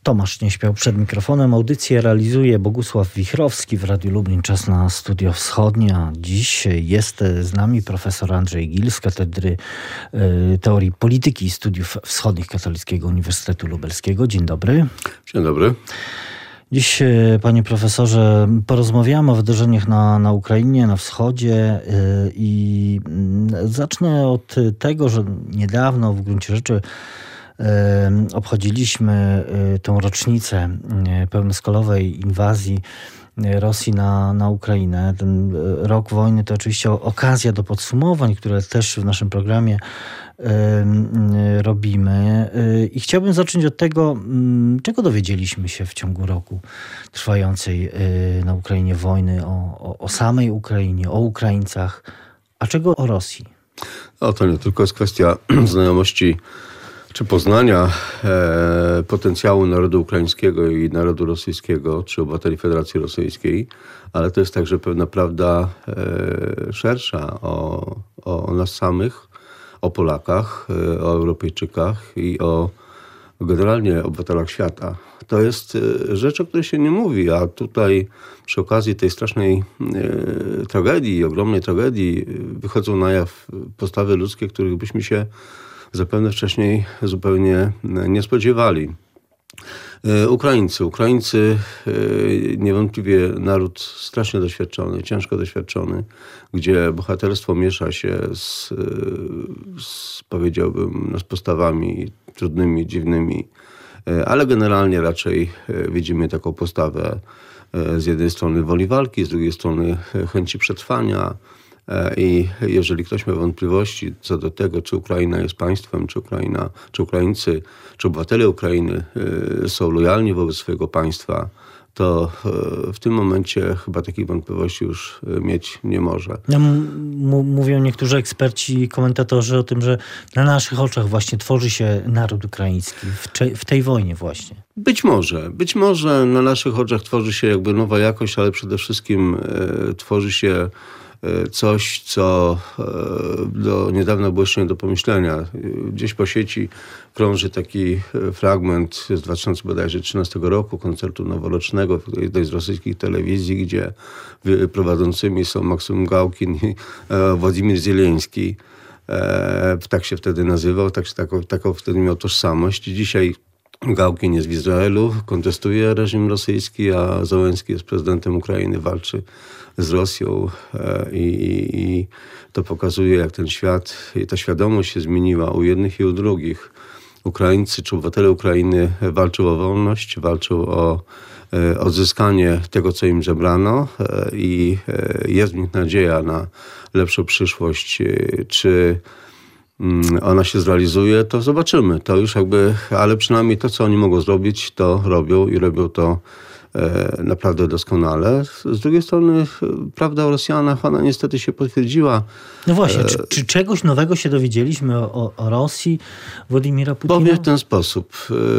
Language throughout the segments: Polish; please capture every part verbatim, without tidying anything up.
Tomasz Nieśmiał przed mikrofonem. Audycję realizuje Bogusław Wichrowski w Radiu Lublin. Czas na Studio Wschodnie. A dziś jest z nami profesor Andrzej Gil z Katedry y, Teorii Polityki i Studiów Wschodnich Katolickiego Uniwersytetu Lubelskiego. Dzień dobry. Dzień dobry. Dziś, panie profesorze, porozmawiamy o wydarzeniach na, na Ukrainie, na wschodzie y, i y, zacznę od tego, że niedawno w gruncie rzeczy obchodziliśmy tą rocznicę pełnoskalowej inwazji Rosji na, na Ukrainę. Ten rok wojny to oczywiście okazja do podsumowań, które też w naszym programie robimy. I chciałbym zacząć od tego, czego dowiedzieliśmy się w ciągu roku trwającej na Ukrainie wojny, o, o, o samej Ukrainie, o Ukraińcach, a czego o Rosji? No, to nie tylko jest kwestia znajomości czy poznania e, potencjału narodu ukraińskiego i narodu rosyjskiego, czy obywateli Federacji Rosyjskiej, ale to jest także pewna prawda e, szersza o, o nas samych, o Polakach, e, o Europejczykach i o generalnie obywatelach świata. To jest e, rzecz, o której się nie mówi, a tutaj przy okazji tej strasznej e, tragedii, ogromnej tragedii wychodzą na jaw postawy ludzkie, których byśmy się zapewne wcześniej zupełnie nie spodziewali. Ukraińcy. Ukraińcy niewątpliwie naród strasznie doświadczony, ciężko doświadczony, gdzie bohaterstwo miesza się z, z powiedziałbym, z postawami trudnymi, dziwnymi, ale generalnie raczej widzimy taką postawę z jednej strony woli walki, z drugiej strony chęci przetrwania. I jeżeli ktoś ma wątpliwości co do tego, czy Ukraina jest państwem, czy Ukraina, czy Ukraińcy, czy obywatele Ukrainy są lojalni wobec swojego państwa, to w tym momencie chyba takich wątpliwości już mieć nie może. No, m- mówią niektórzy eksperci i komentatorzy o tym, że na naszych oczach właśnie tworzy się naród ukraiński w, cze- w tej wojnie właśnie. Być może. Być może na naszych oczach tworzy się jakby nowa jakość, ale przede wszystkim e, tworzy się coś, co do niedawna było jeszcze nie do pomyślenia. Gdzieś po sieci krąży taki fragment z dwa tysiące trzynastego roku, koncertu noworocznego w jednej z rosyjskich telewizji, gdzie prowadzącymi są Maksym Gałkin i Władimir Zieleński. Tak się wtedy nazywał, tak, taką, taką wtedy miał tożsamość. Dzisiaj Gałkin jest w Izraelu, kontestuje reżim rosyjski, a Zełenski jest prezydentem Ukrainy, walczy z Rosją i, i, i to pokazuje, jak ten świat i ta świadomość się zmieniła u jednych i u drugich. Ukraińcy czy obywatele Ukrainy walczą o wolność, walczą o odzyskanie tego, co im zebrano i jest w nich nadzieja na lepszą przyszłość. Czy ona się zrealizuje, to zobaczymy. To już jakby, ale przynajmniej to, co oni mogą zrobić, to robią i robią to e, naprawdę doskonale. Z drugiej strony prawda o Rosjanach, ona niestety się potwierdziła. No właśnie, czy, czy czegoś nowego się dowiedzieliśmy o, o Rosji Władimira Putina? Powiem w ten sposób.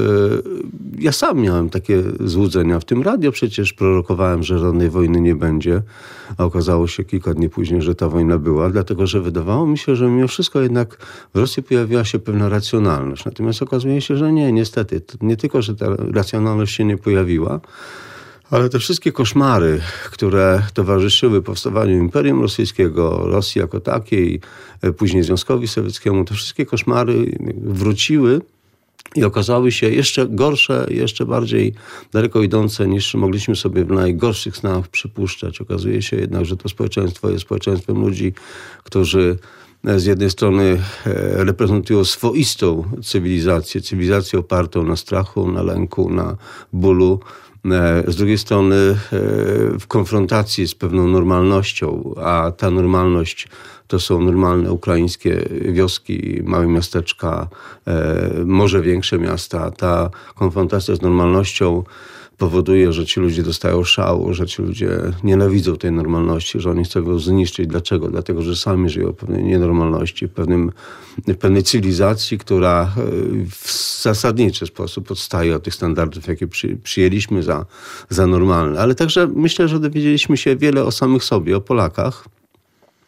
Ja sam miałem takie złudzenia. W tym radio przecież prorokowałem, że żadnej wojny nie będzie. A okazało się kilka dni później, że ta wojna była, dlatego że wydawało mi się, że mimo wszystko jednak w Rosji pojawiła się pewna racjonalność. Natomiast okazuje się, że nie, niestety. Nie tylko, że ta racjonalność się nie pojawiła, ale te wszystkie koszmary, które towarzyszyły powstawaniu Imperium Rosyjskiego, Rosji jako takiej, później Związkowi Sowieckiemu, te wszystkie koszmary wróciły i okazały się jeszcze gorsze, jeszcze bardziej daleko idące, niż mogliśmy sobie w najgorszych snach przypuszczać. Okazuje się jednak, że to społeczeństwo jest społeczeństwem ludzi, którzy z jednej strony reprezentują swoistą cywilizację, cywilizację opartą na strachu, na lęku, na bólu. Z drugiej strony w konfrontacji z pewną normalnością, a ta normalność to są normalne ukraińskie wioski, małe miasteczka, może większe miasta. Ta konfrontacja z normalnością powoduje, że ci ludzie dostają szału, że ci ludzie nienawidzą tej normalności, że oni chcą ją zniszczyć. Dlaczego? Dlatego, że sami żyją w pewnej nienormalności, w, pewnym, w pewnej cywilizacji, która w zasadniczy sposób odstaje od tych standardów, jakie przy, przyjęliśmy za, za normalne. Ale także myślę, że dowiedzieliśmy się wiele o samych sobie, o Polakach.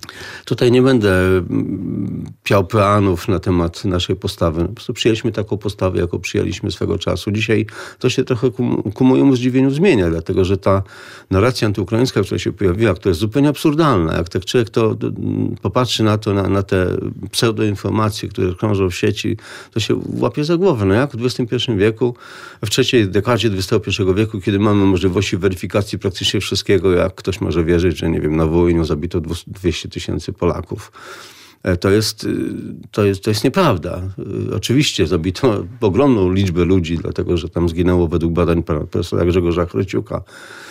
Tutaj nie będę piał peanów na temat naszej postawy. Po prostu przyjęliśmy taką postawę, jaką przyjęliśmy swego czasu. Dzisiaj to się trochę ku, ku mojemu zdziwieniu zmienia, dlatego że ta narracja antyukraińska, która się pojawiła, która jest zupełnie absurdalna. Jak tak człowiek to popatrzy na to, na, na te pseudoinformacje, które krążą w sieci, to się łapie za głowę. No jak w dwudziestym pierwszym wieku, w trzeciej dekadzie dwudziestego pierwszego wieku, kiedy mamy możliwości weryfikacji praktycznie wszystkiego, jak ktoś może wierzyć, że nie wiem, na Wołyniu zabito dwieście tysięcy Polaków. To jest, to, jest, to jest nieprawda. Oczywiście zabito ogromną liczbę ludzi, dlatego że tam zginęło według badań profesora Grzegorza Chryciuka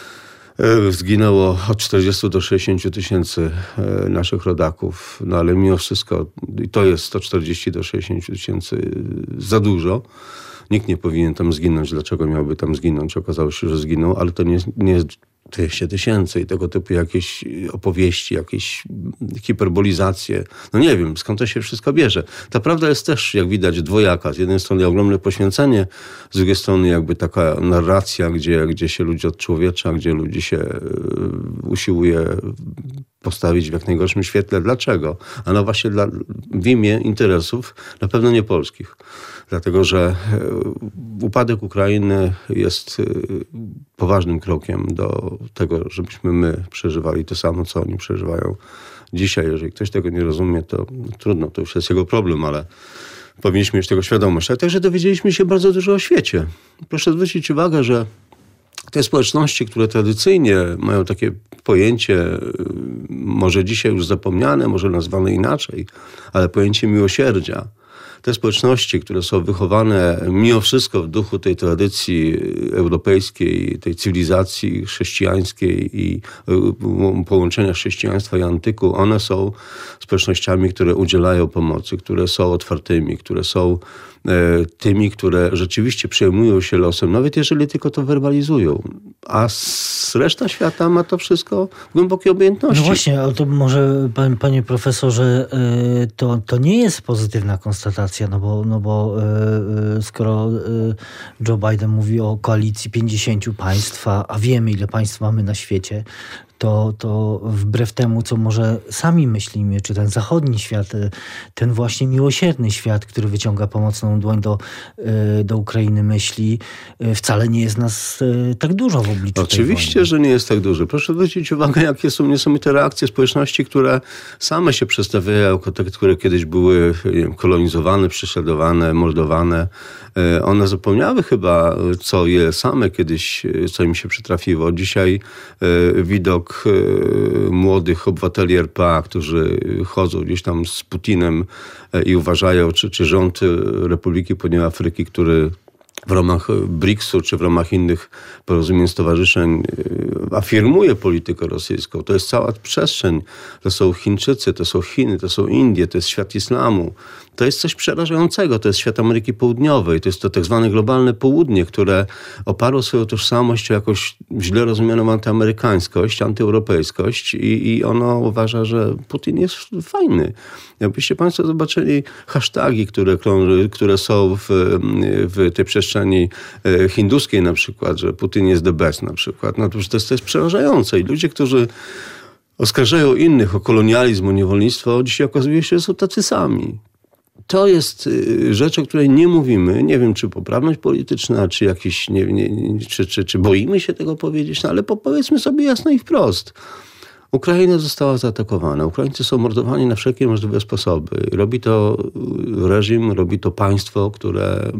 zginęło od czterdziestu do sześćdziesięciu tysięcy naszych rodaków. No ale mimo wszystko to jest sto czterdzieści do sześćdziesięciu tysięcy za dużo. Nikt nie powinien tam zginąć. Dlaczego miałby tam zginąć? Okazało się, że zginął, ale to nie, nie jest dwieście tysięcy i tego typu jakieś opowieści, jakieś hiperbolizacje. No nie wiem, skąd to się wszystko bierze. Ta prawda jest też, jak widać, dwojaka. Z jednej strony ogromne poświęcenie, z drugiej strony jakby taka narracja, gdzie, gdzie się ludzi odczłowiecza, gdzie ludzi się usiłuje postawić w jak najgorszym świetle. Dlaczego? A no właśnie dla, w imię interesów na pewno nie polskich. Dlatego, że upadek Ukrainy jest poważnym krokiem do tego, żebyśmy my przeżywali to samo, co oni przeżywają dzisiaj. Jeżeli ktoś tego nie rozumie, to trudno, to już jest jego problem, ale powinniśmy mieć tego świadomość. Ale także dowiedzieliśmy się bardzo dużo o świecie. Proszę zwrócić uwagę, że te społeczności, które tradycyjnie mają takie pojęcie, może dzisiaj już zapomniane, może nazwane inaczej, ale pojęcie miłosierdzia, te społeczności, które są wychowane mimo wszystko w duchu tej tradycji europejskiej, tej cywilizacji chrześcijańskiej i połączenia chrześcijaństwa i antyku, one są społecznościami, które udzielają pomocy, które są otwartymi, które są tymi, które rzeczywiście przejmują się losem, nawet jeżeli tylko to werbalizują. A reszta świata ma to wszystko w głębokiej obojętności. No właśnie, ale to może, pan, panie profesorze, to, to nie jest pozytywna konstatacja, no bo, no bo skoro Joe Biden mówi o koalicji pięćdziesięciu państw, a wiemy, ile państw mamy na świecie, to, to wbrew temu, co może sami myślimy, czy ten zachodni świat, ten właśnie miłosierny świat, który wyciąga pomocną dłoń do, do Ukrainy, myśli, wcale nie jest nas tak dużo w obliczu Oczywiście, tej wojny. że nie jest tak dużo. Proszę zwrócić uwagę, jakie są niesamowite reakcje społeczności, które same się przedstawiają jako te, które kiedyś były nie wiem, kolonizowane, prześladowane, mordowane. One zapomniały chyba, co je same kiedyś, co im się przytrafiło. Dzisiaj widok młodych obywateli R P A, którzy chodzą gdzieś tam z Putinem i uważają, czy, czy rząd Republiki Południowej Afryki, który w ramach briksu czy w ramach innych porozumień, stowarzyszeń afirmuje politykę rosyjską. To jest cała przestrzeń. To są Chińczycy, to są Chiny, to są Indie, to jest świat islamu. To jest coś przerażającego. To jest świat Ameryki Południowej. To jest to tak zwane globalne południe, które oparło swoją tożsamość o jakąś źle rozumianą antyamerykańskość, antyeuropejskość i, i ono uważa, że Putin jest fajny. Jakbyście państwo zobaczyli hasztagi, które, które są w, w tej przestrzeni hinduskiej na przykład, że Putin jest the best na przykład. No to, to, jest, to jest przerażające. I ludzie, którzy oskarżają innych o kolonializm, o niewolnictwo, dzisiaj okazuje się, że są tacy sami. To jest rzecz, o której nie mówimy. Nie wiem, czy poprawność polityczna, czy jakiś, nie, nie, czy, czy, czy boimy się tego powiedzieć, no ale powiedzmy sobie jasno i wprost. Ukraina została zaatakowana. Ukraińcy są mordowani na wszelkie możliwe sposoby. Robi to reżim, robi to państwo, które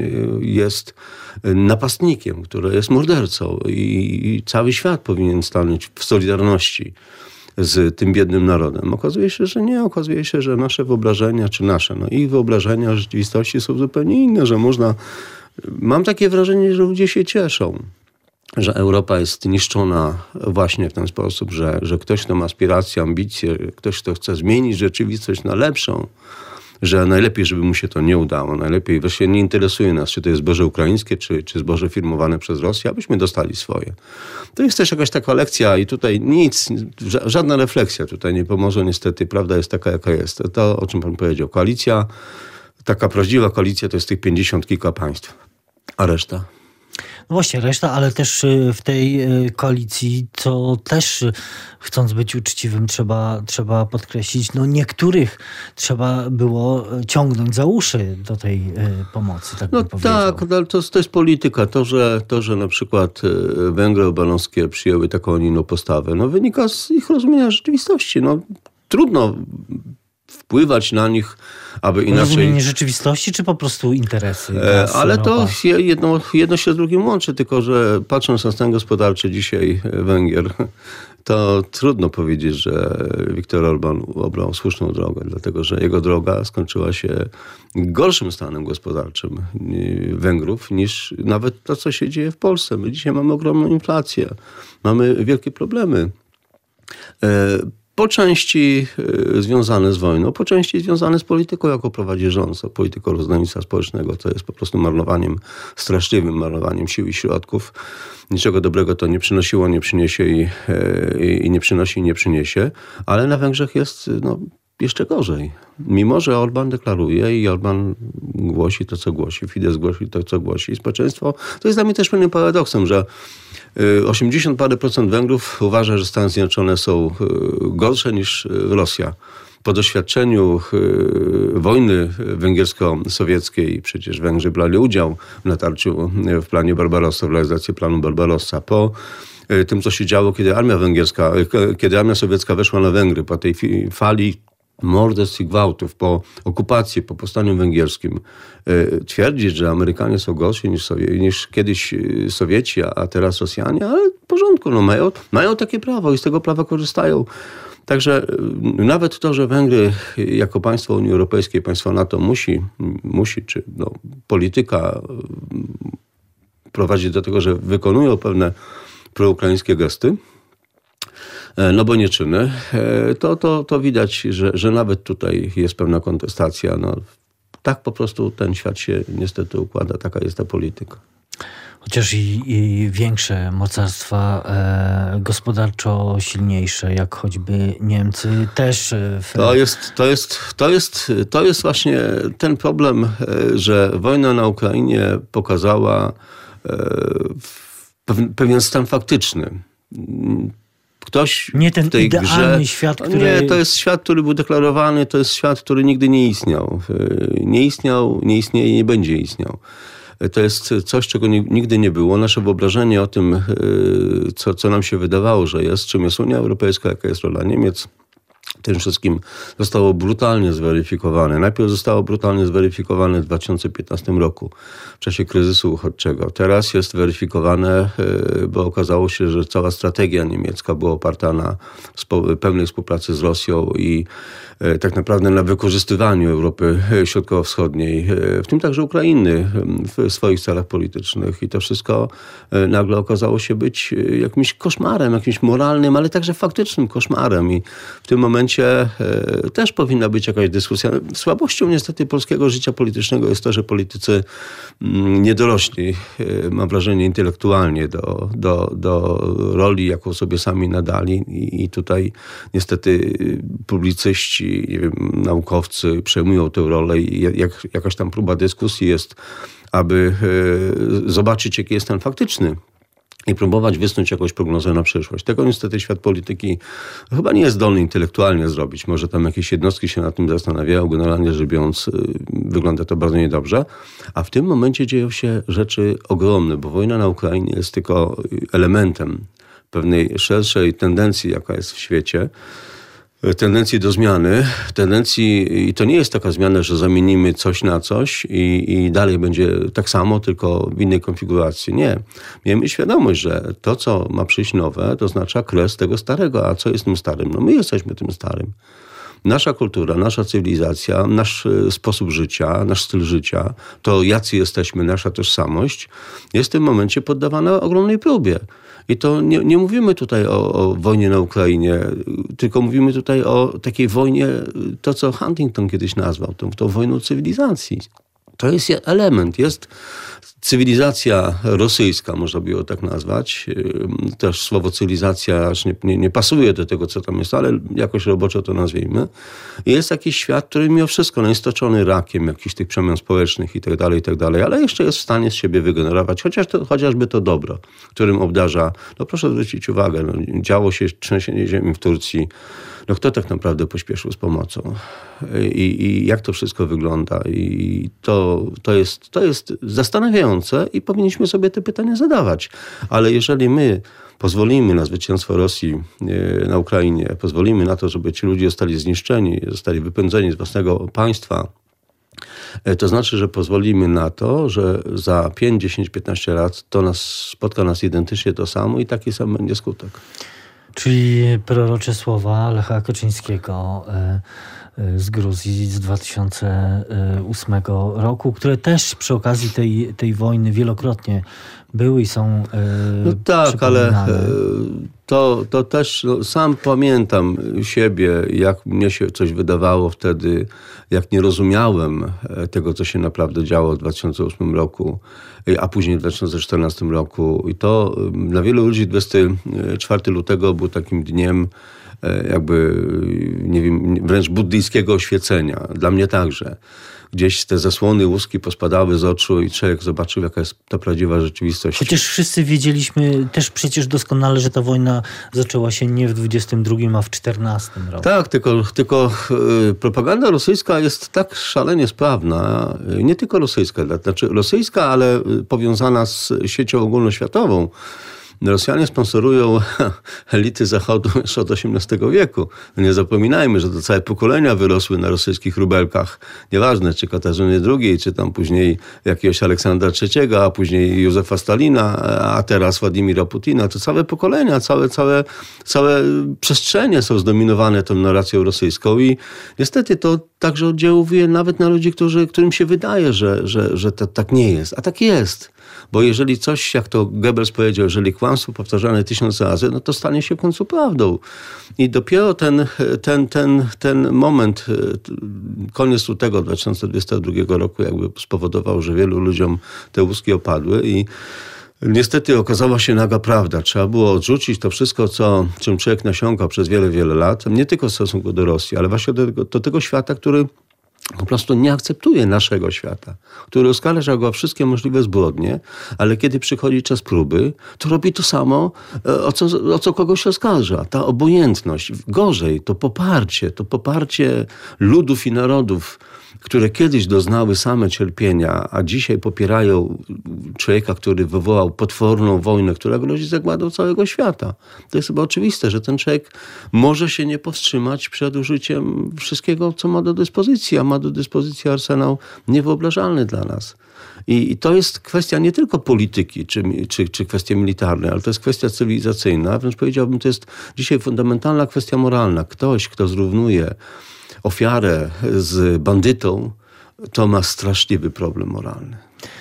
jest napastnikiem, które jest mordercą i cały świat powinien stanąć w solidarności z tym biednym narodem. Okazuje się, że nie. Okazuje się, że nasze wyobrażenia, czy nasze, no ich wyobrażenia rzeczywistości są zupełnie inne, że można... Mam takie wrażenie, że ludzie się cieszą, że Europa jest niszczona właśnie w ten sposób, że, że ktoś, kto ma aspiracje, ambicje, ktoś, kto chce zmienić rzeczywistość na lepszą, że najlepiej, żeby mu się to nie udało. Najlepiej, właśnie nie interesuje nas, czy to jest zboże ukraińskie, czy, czy zboże firmowane przez Rosję, abyśmy dostali swoje. To jest też jakaś taka lekcja i tutaj nic, żadna refleksja tutaj nie pomoże niestety. Prawda jest taka, jaka jest. To, o czym pan powiedział. Koalicja, taka prawdziwa koalicja to jest tych pięćdziesiąt kilka państw, a reszta... No właśnie, reszta, ale też w tej koalicji, co też, chcąc być uczciwym, trzeba, trzeba podkreślić, no niektórych trzeba było ciągnąć za uszy do tej pomocy, tak no bym powiedział. Tak, ale to, to jest polityka. To że, to, że na przykład Węgry obanowskie przyjęły taką, a nie inną postawę, no wynika z ich rozumienia rzeczywistości. No trudno wpływać na nich, aby inaczej... Rozumienie rzeczywistości, czy po prostu interesy? Gaz, Ale to jedno, jedno się z drugim łączy, tylko że patrząc na stan gospodarczy dzisiaj Węgier, to trudno powiedzieć, że Viktor Orbán obrał słuszną drogę, dlatego że jego droga skończyła się gorszym stanem gospodarczym Węgrów niż nawet to, co się dzieje w Polsce. My dzisiaj mamy ogromną inflację, mamy wielkie problemy. Po części związane z wojną, po części związane z polityką, jaką prowadzi rząd, z polityką rozdawnictwa społecznego. To jest po prostu marnowaniem, straszliwym marnowaniem sił i środków. Niczego dobrego to nie przynosiło, nie przyniesie i, i nie przynosi i nie przyniesie. Ale na Węgrzech jest no, jeszcze gorzej. Mimo że Orbán deklaruje i Orbán głosi to, co głosi, Fidesz głosi to, co głosi. Społeczeństwo, to jest dla mnie też pewnym paradoksem, że osiemdziesiąt parę procent Węgrów uważa, że Stany Zjednoczone są gorsze niż Rosja. Po doświadczeniu wojny węgiersko-sowieckiej, przecież Węgrzy brali udział w natarciu w planie Barbarossa, w realizacji planu Barbarossa. Po tym, co się działo, kiedy armia węgierska, kiedy armia sowiecka weszła na Węgry, po tej fali morderstw i gwałtów, po okupacji, po powstaniu węgierskim, twierdzić, że Amerykanie są gorsi niż, Sowie- niż kiedyś Sowieci, a teraz Rosjanie, ale w porządku, no mają, mają takie prawo i z tego prawa korzystają. Także nawet to, że Węgry jako państwo Unii Europejskiej, państwo NATO musi, musi czy no, polityka prowadzi do tego, że wykonują pewne proukraińskie gesty, no bo nie czyny, to, to, to widać, że, że nawet tutaj jest pewna kontestacja. No, tak po prostu ten świat się niestety układa, taka jest ta polityka. Chociaż i, i większe mocarstwa e, gospodarczo silniejsze, jak choćby Niemcy, też... W... To jest, to jest, to jest, to jest właśnie ten problem, że wojna na Ukrainie pokazała e, pewien stan faktyczny. Ktoś nie ten w tej idealny grze, świat, który... Nie, to jest świat, który był deklarowany, to jest świat, który nigdy nie istniał. Nie istniał, nie istnieje i nie będzie istniał. To jest coś, czego nigdy nie było. Nasze wyobrażenie o tym, co, co nam się wydawało, że jest, czym jest Unia Europejska, jaka jest rola Niemiec, tym wszystkim zostało brutalnie zweryfikowane. Najpierw zostało brutalnie zweryfikowane w dwa tysiące piętnastym roku, w czasie kryzysu uchodźczego. Teraz jest weryfikowane, bo okazało się, że cała strategia niemiecka była oparta na pełnej współpracy z Rosją i tak naprawdę na wykorzystywaniu Europy Środkowo-Wschodniej, w tym także Ukrainy, w swoich celach politycznych. I to wszystko nagle okazało się być jakimś koszmarem, jakimś moralnym, ale także faktycznym koszmarem. I w tym momencie też powinna być jakaś dyskusja. Słabością niestety polskiego życia politycznego jest to, że politycy nie dorośli, mam wrażenie, intelektualnie do, do, do roli, jaką sobie sami nadali. I tutaj niestety publicyści, nie wiem, naukowcy przejmują tę rolę i jak, jakaś tam próba dyskusji jest, aby e, zobaczyć, jaki jest stan faktyczny i próbować wysnuć jakąś prognozę na przyszłość. Tego niestety świat polityki chyba nie jest zdolny intelektualnie zrobić. Może tam jakieś jednostki się nad tym zastanawiają. Generalnie rzecz biorąc, wygląda to bardzo niedobrze. A w tym momencie dzieją się rzeczy ogromne, bo wojna na Ukrainie jest tylko elementem pewnej szerszej tendencji, jaka jest w świecie. Tendencji do zmiany, tendencji, i to nie jest taka zmiana, że zamienimy coś na coś i, i dalej będzie tak samo, tylko w innej konfiguracji. Nie. Miejmy świadomość, że to, co ma przyjść nowe, to oznacza kres tego starego. A co jest tym starym? No my jesteśmy tym starym. Nasza kultura, nasza cywilizacja, nasz sposób życia, nasz styl życia, to jacy jesteśmy, nasza tożsamość, jest w tym momencie poddawana ogromnej próbie. I to nie, nie mówimy tutaj o, o wojnie na Ukrainie, tylko mówimy tutaj o takiej wojnie, to co Huntington kiedyś nazwał, tą, tą wojną cywilizacji. To jest element, jest cywilizacja rosyjska, można by ją tak nazwać, też słowo cywilizacja aż nie, nie, nie pasuje do tego, co tam jest, ale jakoś roboczo to nazwijmy. Jest jakiś świat, który mimo wszystko no, jest toczony rakiem jakichś tych przemian społecznych i tak dalej, i tak dalej, ale jeszcze jest w stanie z siebie wygenerować, chociaż to, chociażby to dobro, którym obdarza, no proszę zwrócić uwagę, no, działo się trzęsienie ziemi w Turcji. No kto tak naprawdę pośpieszył z pomocą? I, i jak to wszystko wygląda? I to, to, jest, to jest zastanawiające i powinniśmy sobie te pytania zadawać. Ale jeżeli my pozwolimy na zwycięstwo Rosji na Ukrainie, pozwolimy na to, żeby ci ludzie zostali zniszczeni, zostali wypędzeni z własnego państwa, to znaczy, że pozwolimy na to, że za pięć, dziesięć, piętnaście lat to nas, spotka nas identycznie to samo i taki sam będzie skutek. Czyli prorocze słowa Lecha Kaczyńskiego z Gruzji z dwa tysiące ósmego roku, które też przy okazji tej, tej wojny wielokrotnie były i są no tak, ale to, to też no, sam pamiętam siebie, jak mnie się coś wydawało wtedy, jak nie rozumiałem tego, co się naprawdę działo w dwa tysiące ósmym roku, a później w dwa tysiące czternastym roku. I to dla wielu ludzi dwudziestego czwartego lutego był takim dniem jakby, nie wiem, wręcz buddyjskiego oświecenia. Dla mnie także. Gdzieś te zasłony łuski pospadały z oczu i człowiek zobaczył, jaka jest ta prawdziwa rzeczywistość. Chociaż wszyscy wiedzieliśmy też przecież doskonale, że ta wojna zaczęła się nie w dwudziestym drugim, a w czternastym roku. Tak, tylko, tylko yy, propaganda rosyjska jest tak szalenie sprawna. Yy, nie tylko rosyjska, znaczy rosyjska, ale powiązana z siecią ogólnoświatową. Rosjanie sponsorują elity Zachodu już od osiemnastego wieku. Nie zapominajmy, że to całe pokolenia wyrosły na rosyjskich rubelkach. Nieważne, czy Katarzyny drugiej, czy tam później jakiegoś Aleksandra trzeciego, a później Józefa Stalina, a teraz Władimira Putina. To całe pokolenia, całe, całe, całe przestrzenie są zdominowane tą narracją rosyjską i niestety to także oddziałuje nawet na ludzi, którzy, którym się wydaje, że, że, że to tak nie jest. A tak jest. Bo jeżeli coś, jak to Goebbels powiedział, jeżeli kłamstwo powtarzane tysiąc razy, no to stanie się w końcu prawdą. I dopiero ten, ten, ten, ten moment, koniec lutego dwa tysiące dwudziestego drugiego roku jakby spowodował, że wielu ludziom te łuski opadły i niestety okazała się naga prawda. Trzeba było odrzucić to wszystko, co, czym człowiek nasiąkał przez wiele, wiele lat. Nie tylko w stosunku do Rosji, ale właśnie do tego, do tego świata, który po prostu nie akceptuje naszego świata, który oskarża go o wszystkie możliwe zbrodnie, ale kiedy przychodzi czas próby, to robi to samo, o co, o co kogoś oskarża. Ta obojętność, gorzej, to poparcie, to poparcie ludów i narodów, które kiedyś doznały same cierpienia, a dzisiaj popierają człowieka, który wywołał potworną wojnę, która grozi zagładą całego świata. To jest chyba oczywiste, że ten człowiek może się nie powstrzymać przed użyciem wszystkiego, co ma do dyspozycji, a ma do dyspozycji arsenał niewyobrażalny dla nas. I, i to jest kwestia nie tylko polityki, czy, czy, czy kwestia militarna, ale to jest kwestia cywilizacyjna. Wręcz powiedziałbym, to jest dzisiaj fundamentalna kwestia moralna. Ktoś, kto zrównuje ofiarę z bandytą, to ma straszliwy problem moralny.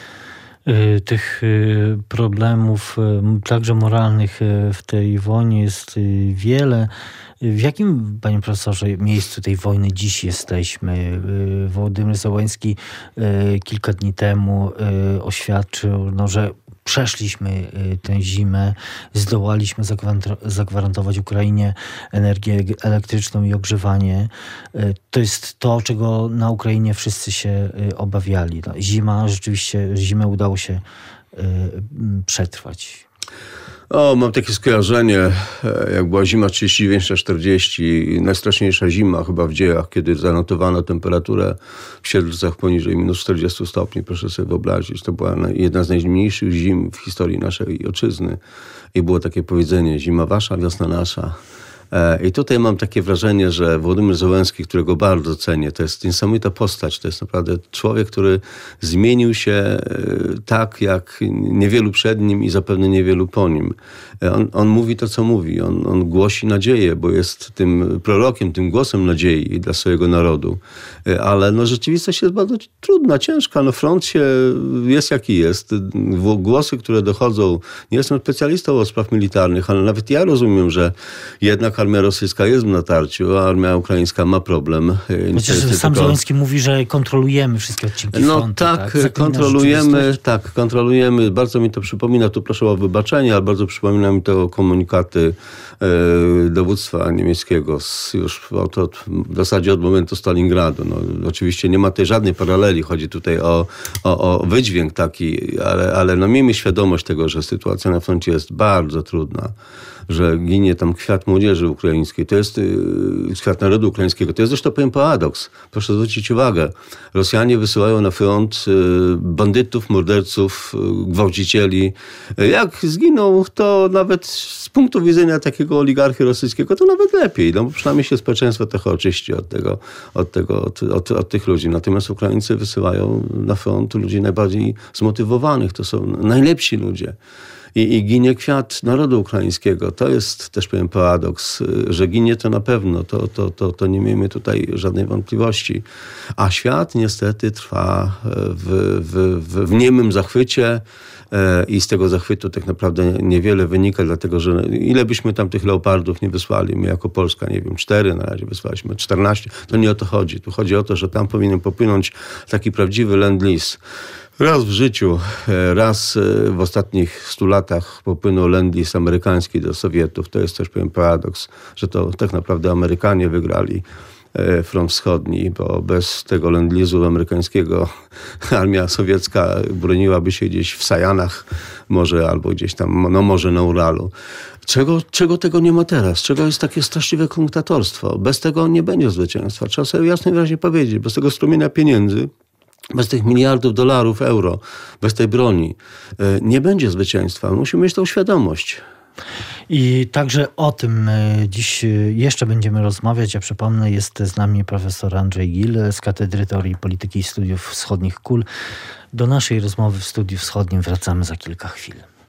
Tych problemów, także moralnych w tej wojnie jest wiele. W jakim, panie profesorze, miejscu tej wojny dziś jesteśmy? Wołodymyr Zełenski kilka dni temu oświadczył, no, że przeszliśmy tę zimę, zdołaliśmy zagwarantować Ukrainie energię elektryczną i ogrzewanie. To jest to, czego na Ukrainie wszyscy się obawiali. No, zima, rzeczywiście zimę udało się przetrwać. O, mam takie skojarzenie, jak była zima trzydzieści dziewięć czterdzieści, najstraszniejsza zima chyba w dziejach, kiedy zanotowano temperaturę w Siedlcach poniżej minus czterdzieści stopni. Proszę sobie wyobrazić, to była jedna z najzimniejszych zim w historii naszej ojczyzny. I było takie powiedzenie, zima wasza, wiosna nasza. I tutaj mam takie wrażenie, że Wołodymyr Zełenski, którego bardzo cenię, to jest niesamowita postać. To jest naprawdę człowiek, który zmienił się tak, jak niewielu przed nim i zapewne niewielu po nim. On, on mówi to, co mówi. On, on głosi nadzieję, bo jest tym prorokiem, tym głosem nadziei dla swojego narodu. Ale no, rzeczywistość jest bardzo trudna, ciężka. No, front się jest, jaki jest. Głosy, które dochodzą, nie jestem specjalistą od spraw militarnych, ale nawet ja rozumiem, że jednak tak, armia rosyjska jest w natarciu, a armia ukraińska ma problem. Chociaż sam tylko... Zełenski mówi, że kontrolujemy wszystkie odcinki no frontu. tak, tak? kontrolujemy, tak, kontrolujemy. Bardzo mi to przypomina, tu proszę o wybaczenie, ale bardzo przypomina mi to komunikaty e, dowództwa niemieckiego z, już od, od, w zasadzie od momentu Stalingradu. No, oczywiście nie ma tutaj żadnej paraleli, chodzi tutaj o, o, o wydźwięk taki, ale, ale no, miejmy świadomość tego, że sytuacja na froncie jest bardzo trudna, że ginie tam kwiat młodzieży ukraińskiej, to jest yy, kwiat narodu ukraińskiego. To jest zresztą pewien paradoks. Proszę zwrócić uwagę. Rosjanie wysyłają na front yy, bandytów, morderców, yy, gwałcicieli. Jak zginą, to nawet z punktu widzenia takiego oligarchy rosyjskiego, to nawet lepiej. No, przynajmniej się społeczeństwo trochę oczyści od tego, od tego, od, od, od tych ludzi. Natomiast Ukraińcy wysyłają na front ludzi najbardziej zmotywowanych. To są najlepsi ludzie. I, I ginie kwiat narodu ukraińskiego. To jest też pewien paradoks, że ginie to na pewno. To, to, to, to nie miejmy tutaj żadnej wątpliwości. A świat niestety trwa w, w, w, w niemym zachwycie i z tego zachwytu tak naprawdę niewiele wynika, dlatego że ile byśmy tam tych leopardów nie wysłali, my jako Polska, nie wiem, cztery na razie wysłaliśmy, czternaście, to nie o to chodzi. Tu chodzi o to, że tam powinien popłynąć taki prawdziwy lend-lease. Raz w życiu, raz w ostatnich stu latach popłynął lend-lease amerykański do Sowietów. To jest też pewien paradoks, że to tak naprawdę Amerykanie wygrali front wschodni, bo bez tego lend-lease'u amerykańskiego armia sowiecka broniłaby się gdzieś w Sajanach, może albo gdzieś tam, no może na Uralu. Czego, czego tego nie ma teraz? Czego jest takie straszliwe komutatorstwo? Bez tego nie będzie zwycięstwa. Trzeba sobie jasno i wyraźnie powiedzieć. Bez tego strumienia pieniędzy, bez tych miliardów dolarów, euro, bez tej broni nie będzie zwycięstwa. Musimy mieć tą świadomość. I także o tym dziś jeszcze będziemy rozmawiać. Ja przypomnę, jest z nami profesor Andrzej Gil z Katedry Teorii Polityki i Studiów Wschodnich K U L. Do naszej rozmowy w Studiu Wschodnim wracamy za kilka chwil.